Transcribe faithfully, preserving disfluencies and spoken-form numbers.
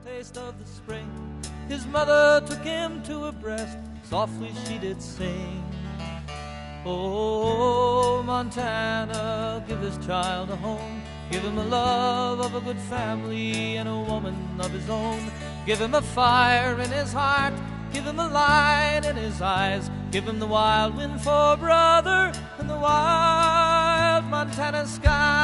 taste of the spring. His mother took him to her breast, softly she did sing. Oh, Montana, give this child a home. Give him the love of a good family and a woman of his own. Give him a fire in his heart, give him a light in his eyes. Give him the wild wind for brother and the wild Montana sky.